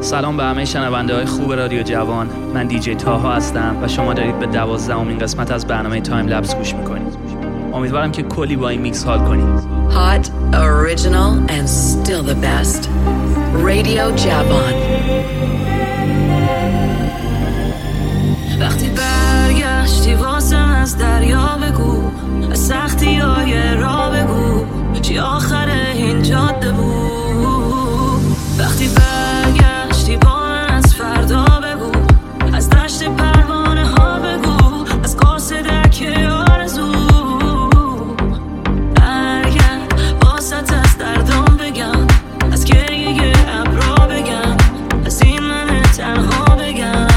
سلام به همه شنونده های خوب رادیو جوان. من دیجی تاها هستم و شما دارید به 12مین قسمت از برنامه تایم لپس گوش میکنید. امیدوارم که کلی با این میکس حال کنید. Hot, original and still the best. رادیو جوان. وقتی برگشتی واسم از دریا بگو، از سختی های را بگو، چی آخر این جاده بود. وقتی برگشتی با من از فردا بگو، از دشت پروانه ها بگو، از قاصدک آرزو. برگرد واسط از دردام بگم، از گریه ابرا بگم، از این من تنها بگم.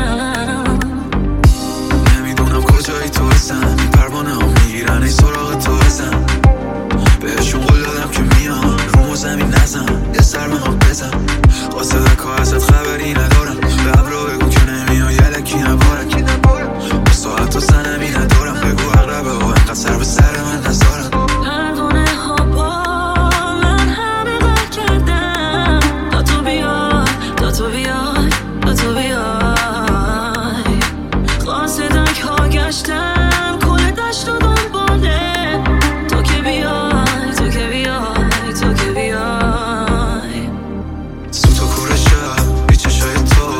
نمیدونم کجایی تو هستم، این پروانه ها میگیرن ای سراغ تو هستم. بهشون قول دادم که میام رو زمین نزن، یه سر به ما بزن. قاصدک ها ازت خبری ندارم، به ابرا بگو که نمیای یلکی نبارم. ساعت و سنمی ندارم، بگو اقربه ها انقدر سر به سر من نزارم. پروانه ها با من همه قد کردن، تا تو بیای، تا تو بیای، تا تو بیای. قاصدک ها گشتن کل دشت و دنباله، تو که بیای، تو که بیای، تو که بیای. سوت و کور شب بی چشای تو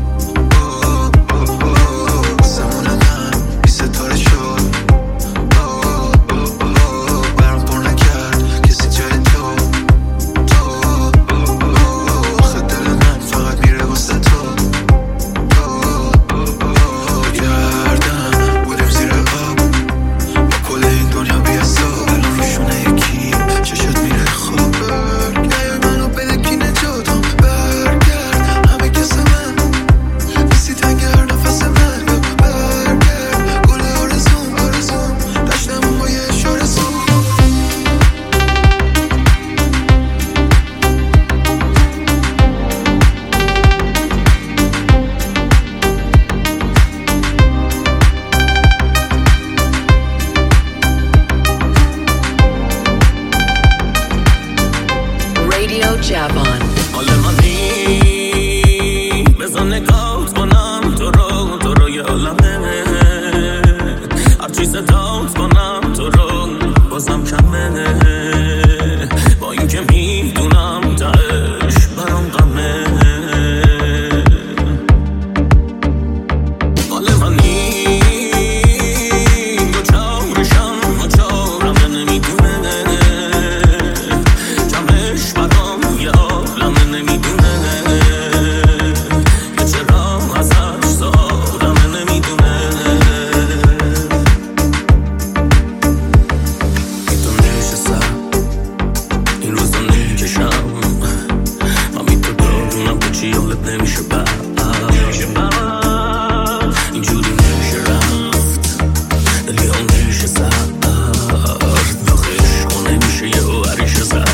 سمون من بی ستاره شد. برام پر نکرد کسی جای تو. آخه دل من فقط میره واسه تو. گردم بودیم زیر آب با کل این دنیا بی حساب. الان روشونه یکی چشت میره خواب. برگرد منو بده کی نجاتم. برگرد همه کس من بسی تنگر نفس من. برگرد گل آرزوم دشتم با یه اشاره زوم. رادیو جوان. حال منی بزن نگاه کنم تو رو یه عالمه. هر چیز داد کنم تو رو بازم کمه. با این که میدونم تهش برام غمه. حال منی دو چارشم و چارم نمیدونه. جمعش برام یه عالمه نمیدونه. که چرا ازش سالمه نمیدونه. تو نشستم این روزا نمیکشم. همین تو دارونم تو چی حالت نمیشه بعد. اینجوری نمیشه رفت، دلی ها نمیشه زد. داخل عشقو نمیشه یه هوریش زد.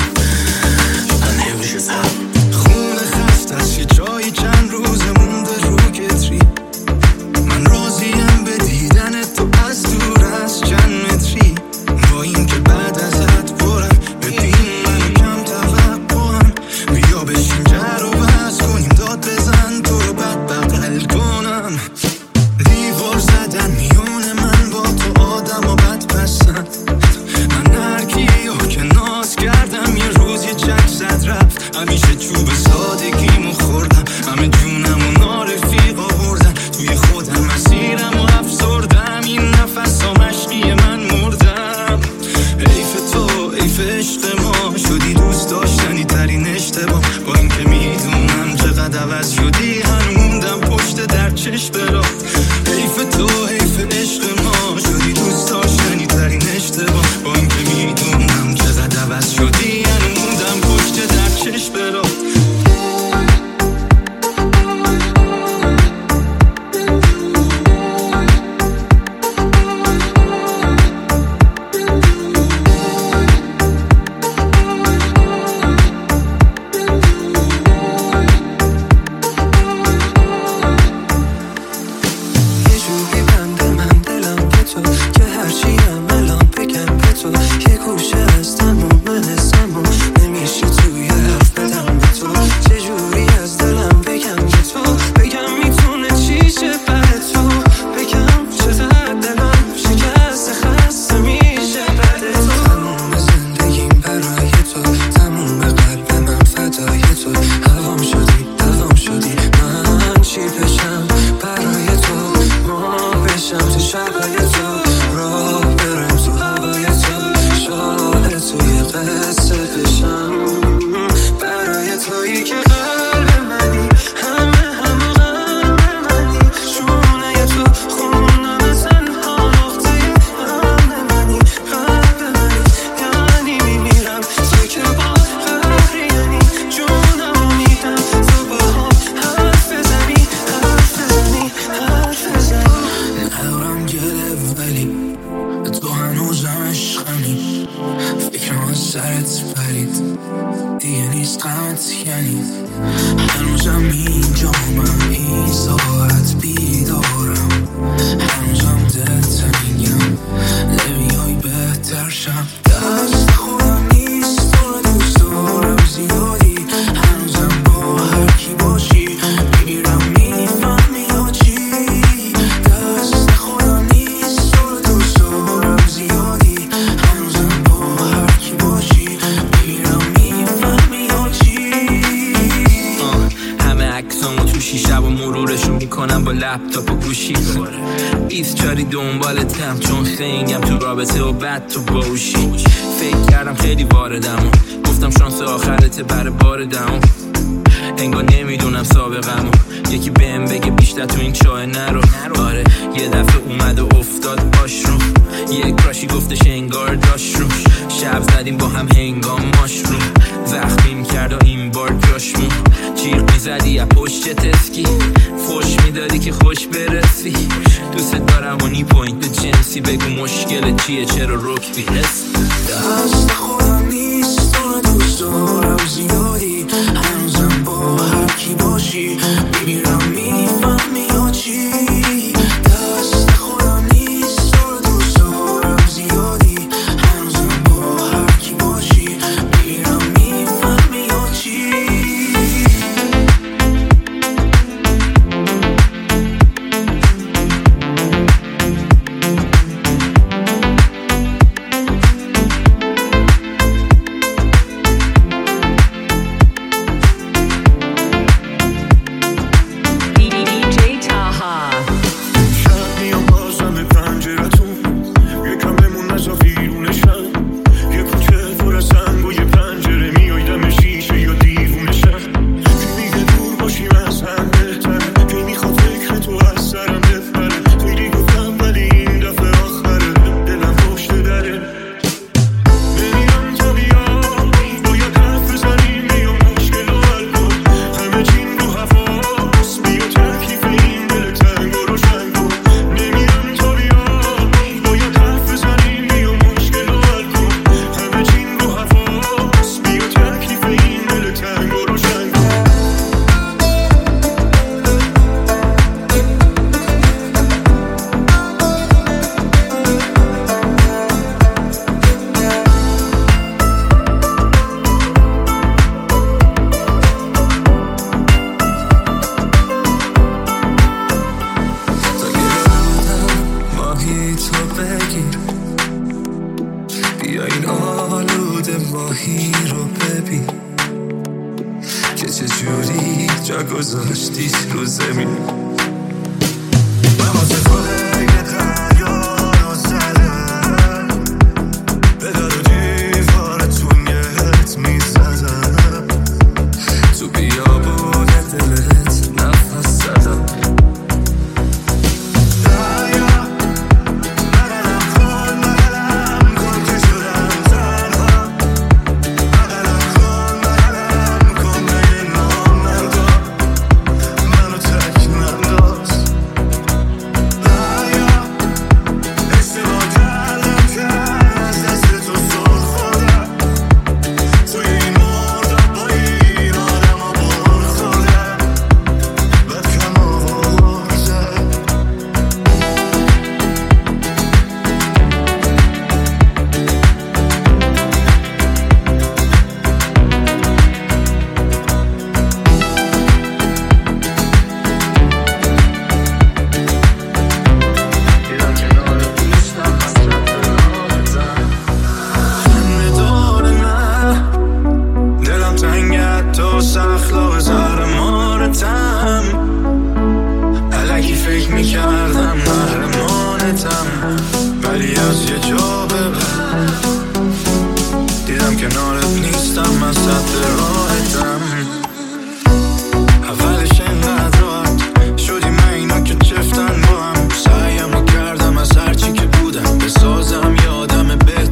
نمیشه زد. خونه خسته است یه جایی چند روزه مونده رو کتری. من راضیم به دیدن تو از دور از چند متری. با این که بعد ازت برم ببین منو کم توقعم. بیا بشین جر و بحث کنیم داد بزن تو رو بد بغل کنم. دیوار زدن میونه من با تو آدم و بد پسند. من هرکیو که ناز کردم یه روز یه چک زد رفت. همیشه چوب سادگیمو خوردم، همه جونمو نارفیقا بردن. توی خودم مسیرم و افسردم، این نفس ها مشقی من مردم. حیف تو حیف عشق ما، شدی دوست داشتنی ترین اشتباه. با این که میدونم چقدر عوض شدی هنو موندم پشت در چشم برات. حیف تو حیف عشق ما، شدی دوست داشتنی ترین اشتباه. با این که میدونم چقدر عوض شدی هنو موندم پشت در چشم برات. هنوزم اینجا من این ساعت بیدارم، هنوزم دلت میگم نمیای بهتر شم. دست خودم نیست تو دوست دارم زیادی، هنوزم با هر کی باشی میگیرم میفهمی یا چی. دست خودم نیست تو دوست دارم زیادی، هنوزم با هر کی باشی میگیرم میفهمی یا چی. همه عکسامو تو شیشه و مرورشون میکنم با لپتاپ و گوشی. 24 دنبالتم چون خنگم تو رابطه و بد تو باوشی. فکر کردم خیلی واردم و گفتم شانس آخرته برای بار دم. انگار نمیدونم سابقمو، یکی بهم بگه بیشتر تو این چاه نرو. آره یه دفعه اومد و افتاد پاش رو، یک کراشی گفتش انگار داشت رو. شب زدیم با هم هنگام ماشروم، زخمی میکرد و این بار جاشمون. جیغ میزدی از پشت تسکی، فوش میدادی که خوش برسی. دوست دارم و نی پوینت جنسی، بگو مشکل چیه چرا رک بیرسی. دست خودم نیست تو دوست دارم زیادی، هنوزم با هر کی باشی میگیرم میفهمی یا چی. دست خودم نیست تو دوست دارم زیادی، هنوزم با هر کی باشی میگیرم میفهمی یا چی.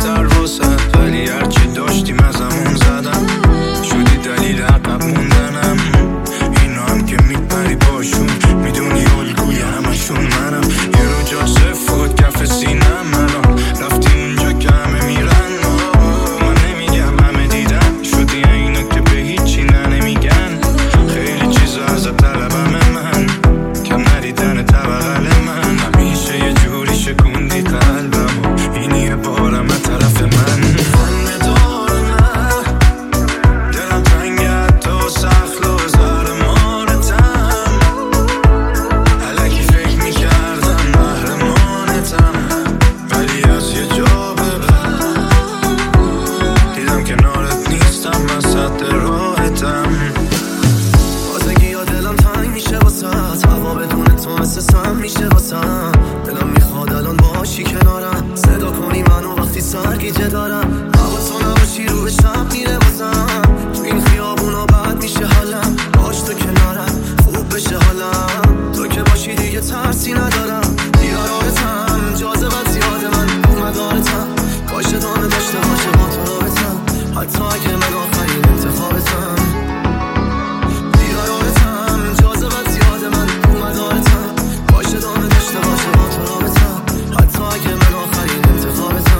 داشتیم ازمون زدم، شدی دلیل عقب موندنم. ترسی ندارم دیارارتم جاذبت زیاده من مدارتم کاش ادامه داشته باشه با تو رابطم حتی اگه من آخرین انتخابتم دیارارتم جاذبت زیاده من مدارتم کاش ادامه داشته باشه با تو رابطم حتی اگه من آخرین انتخابتم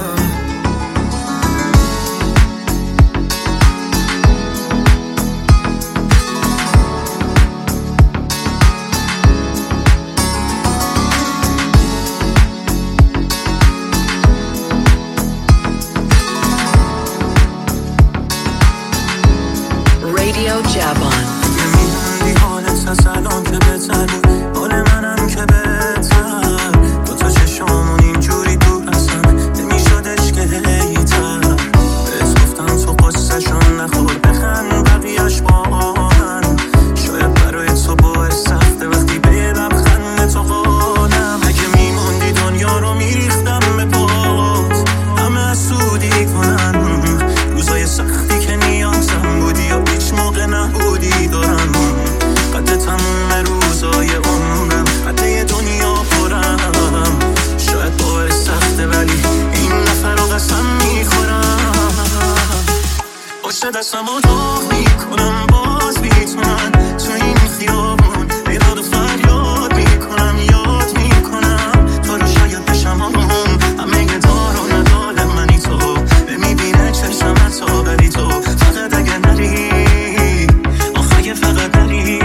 Radio Javon. نمیدونی حالت از الان که بهتر بود حال منم که بهتر دو تا چشامون اینجوری دور هستن نمیشدش که هیتر بهت گفتم تو قصه‌شون نخور بخند بقیه‌اش با من شاید برای تو باعث سخته وقتی به لبخند تو قانم اگه میموندی دنیا رو میریختم به پات همه حسودی کنن روزای سختی که نیازم بودی و هیچ موقع نبودی دارم قد تموم روزای عمرم قد یه دنیا پرم شاید باعث سخته ولی این نفر رو قسم میخورم باشه دستم رو داغ میکنم باز میتونم تو این خیابون بیداد و فریاد میکنم یاد میکنم تو رو شاید بشم همه دار و ندار منی تو میبینه چشم تو بری تو فقط اگه نری آخه فقط نری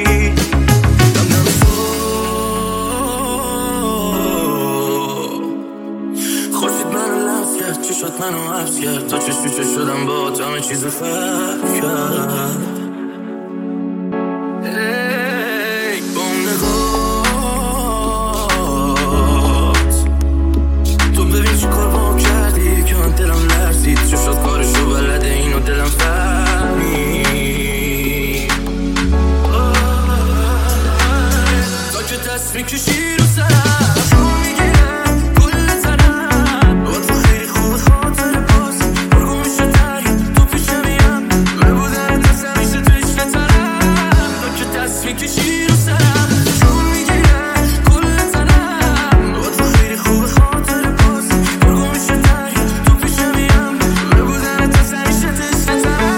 خورشید منو لمس کرد چی شد منو حبس کرد تا چشم پیچه شدم با تو همه چیز فرق کرد با اون نگات تو ببین چی کار با کردی که من دلم لرزید چه شد کارشو بلده اینو دلم فهمید تا که دست میکشی رو سرم شو میگیرم کل تنم با تو خیلی خوب خاطر باز برگو میشه دریا تو پیشه میم ببودن دست همیشه تو عشق تنم تا که دست میکشی رو سرم شو میگیرم کل تنم با تو خیلی خوب خاطر باز برگو میشه دریا تو پیشه میم ببودن دست همیشه تو عشق تنم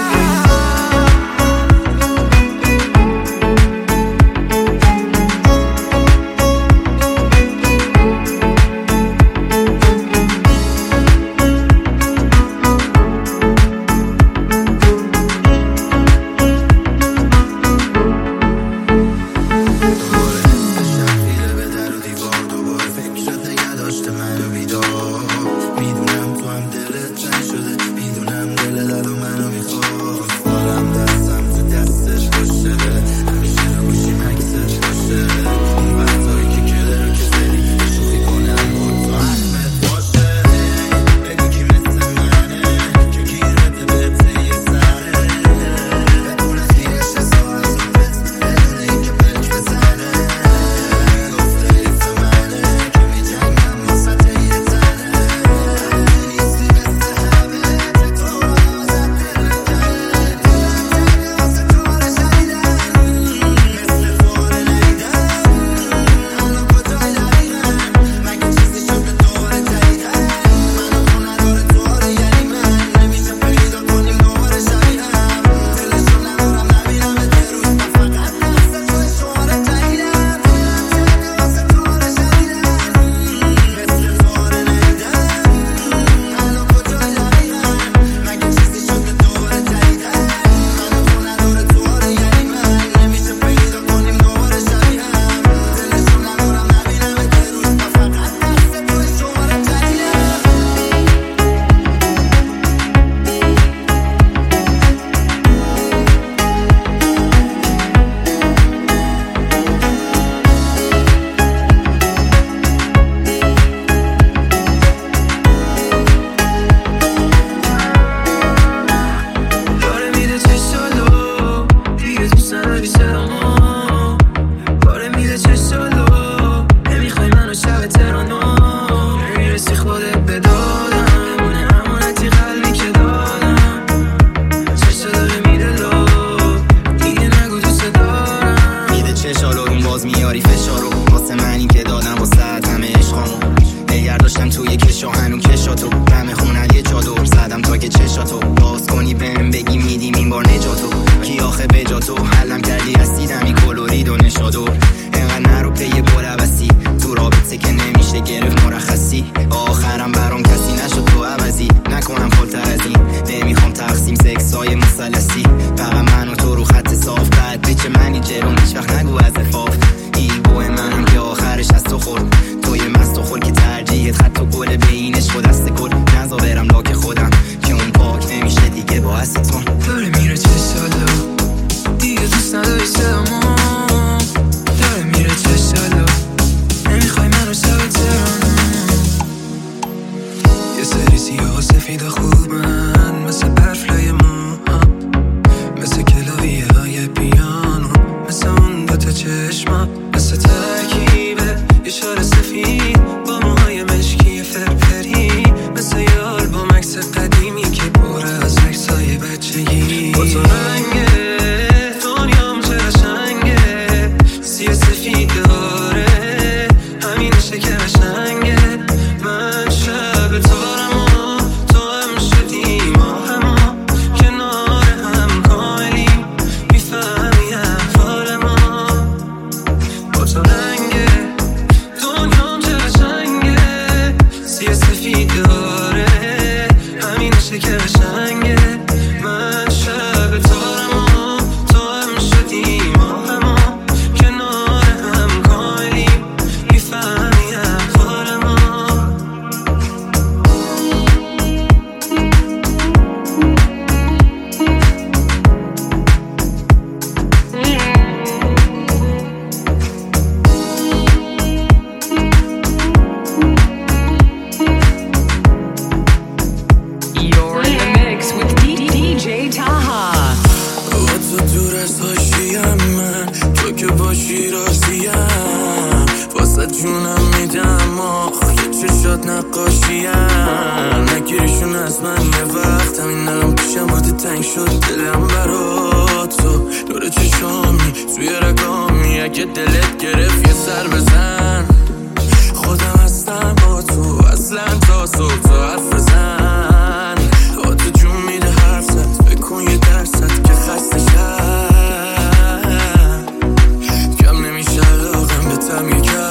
باز میاری فشارو واسه من این که کلی رسیدم این کلورید و نشادو اینقدر نرو پی بلوسی تو رابطه که نمیشه گرفت مرخصی آخرم برام کسی نشد تو عوضی نکنم خالتر از این نمیخوام تقسیم سکسای مثلثی فقط من و تو رو خط صاف بعد بیچه منی جلوم هیچ وقت نگو از افاف ایگو منم که آخرش از تو خورد توی مست و خور که ترجیحت خط و گل بینش خود است کل نزا برم لاک خودم که اون پاک نمیشه دیگه با استون داره میره چه سالو دیگه دوست نداری سلامو داره میره چه سالو نمیخوای منو سوی ترانو یه سری سیاه و سفید و خوبن مثل برفلای موها مثل کلاویه های پیانو مثل اون دوتا چشما مثل ترکیبه یه شال سفید با موهای مشکی فرفری مثل یه آلبوم عکس قدیمی که پر از عکسای بچگی با تو رنگه دنیام چه قشنگه سیاه سفید داره همینشه که قشنگه من شب تارم و تو هم شدی ما هما کنار هم کاملیم میفهمی احوال ما با تو رنگه دنیام چه قشنگه سیاه سفید داره همینشه که قشنگه من شب تارم و تو هم شدی ما هما کنار هم کاملیم میفهمی احوال ما You're in the mix with DJ Taha. با تو دور از حاشیم من تو که باشی راضیم واسه جونم میدم آخه چشات نقاشیم نگیریشون از من یه وقت همین الان پیشم بوده تنگ شد دلم برا تو دور چشامی توی رگامی اگه دلت گرفت یه سر بزن خودم هستم با تو اصلا تا صبح تو حرف بزن با تو جون میده حرف زد بکن یه درصد که خسته شد کم نمیشه علاقم به تم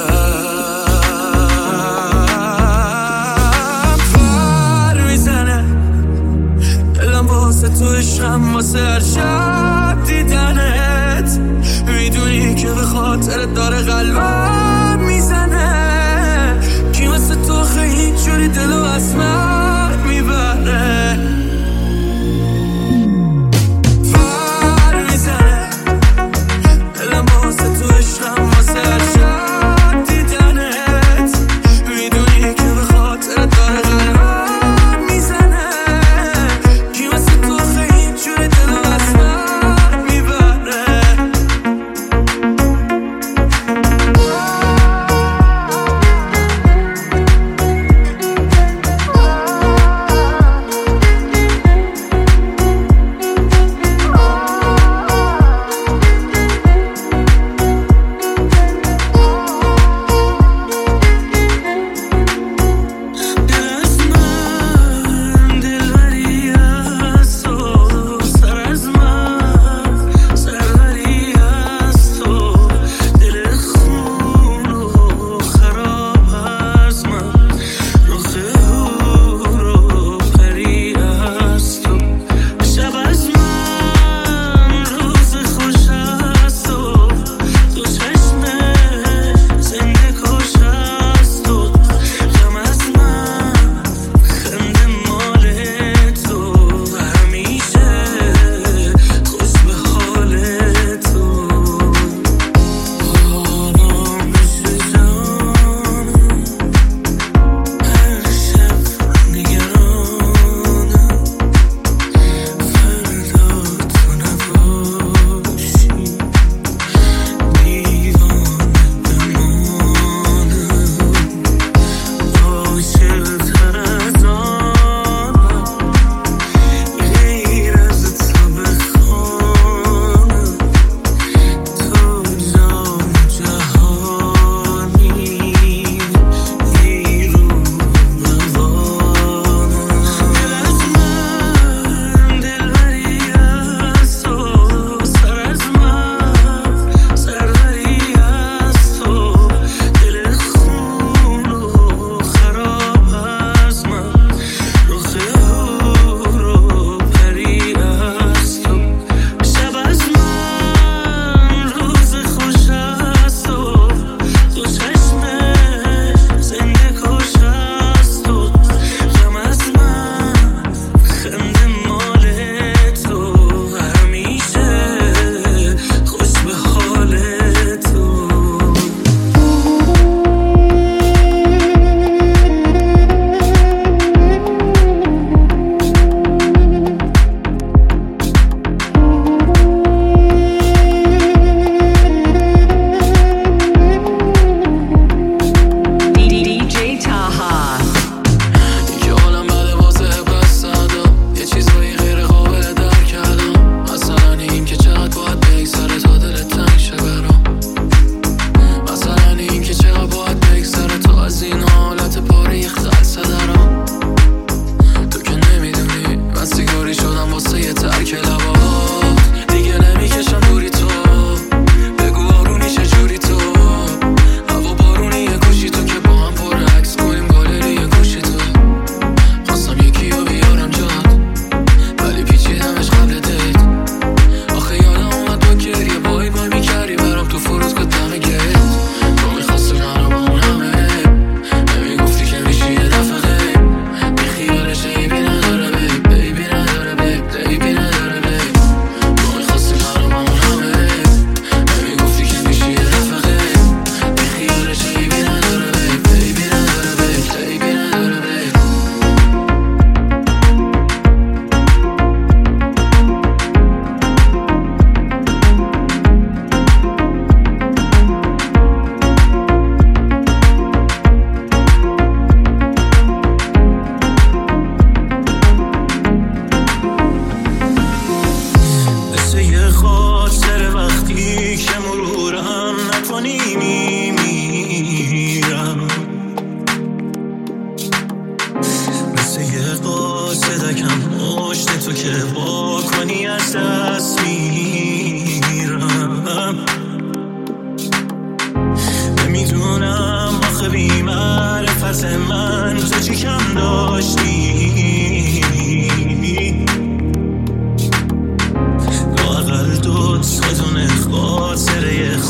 یکم فر میزنه دلم واسه تو عشقم واسه هر شب دیدنت میدونی که به خاطرت داره قلبم میزنه کی واسه تو خیلی جوری دلو از من میبره فر میزنه دلم واسه تو عشقم واسه هر شب دیدنت میدونی که به خاطرت داره قلبم میزنه کی واسه تو خیلی جوری دلو از من میبره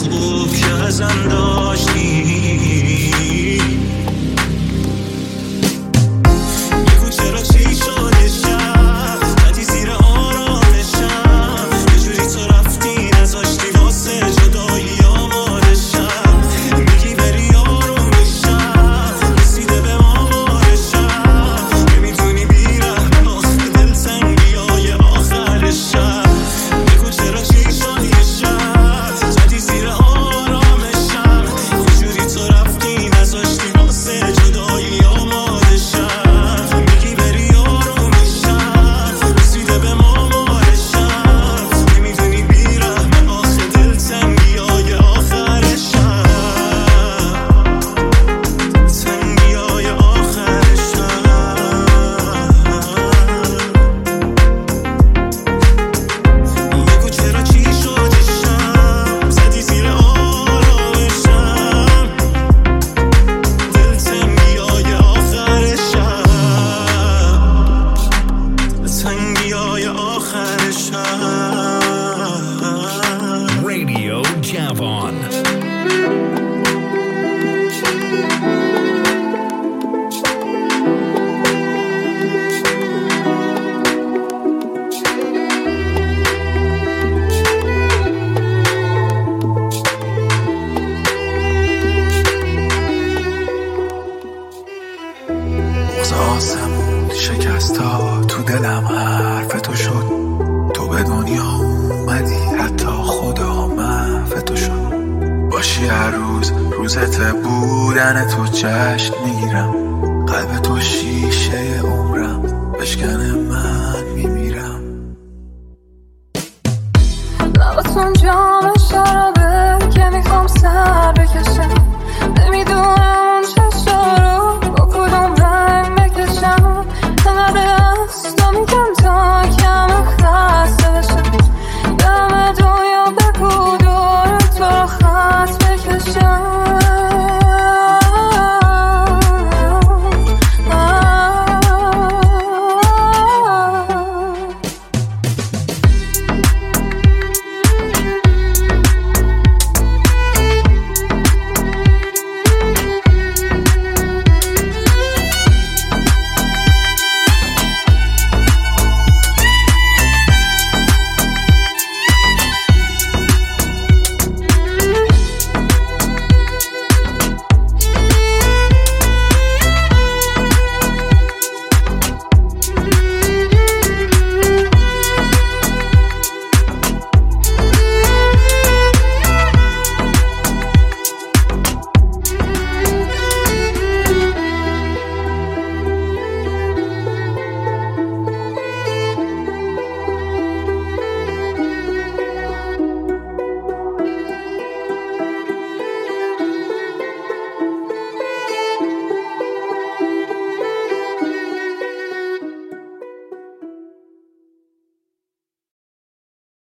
خوب که ازم داشتی. بگو چرا چی شد شب زدی زیر آرامشم، یه جوری تو رفتی نذاشتی واسه جدایی آمادشم. میگی بری آرومشم رسیده به آمارشم، نمیتونی بیرم آخه دلتنگی های آخرشم. بگو چرا چی شد یه شب زدی زیر آرامشم، یه جوری تو رفتی نذاشتی واسه جدایی آمادشم. میگی بری آرومشم رسیده به آمارشم، نمیتونی بیرم آخه دلتنگی های آخرشم. تنگی های آخرشم. بگو چرا چی شد شب زدی زیر آرامشم، دلتنگی های آخرشم. تنگی های آخرشم. Radio Javon. بغض آسمون شکستا تو دلم حرف تو شد. تو به دنیا اومدی حتی خدا محو تو شد. باشی هر روز روزت بودن تو جشن میگیرم. قلب تو شیشه عمرم بشکنه من میمیرم.